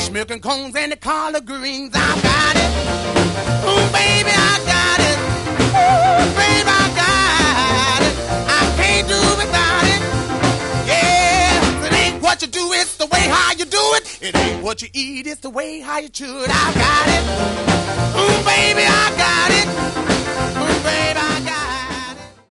milk and cones and the collard greens. I got it. Ooh, baby, I got it. Ooh, baby, I got it. I can't do without it. Yeah, it ain't what you do, it's the way how you do it. It ain't what you eat, it's the way how you chew it. I got it. Ooh, baby, I got it. Ooh, baby,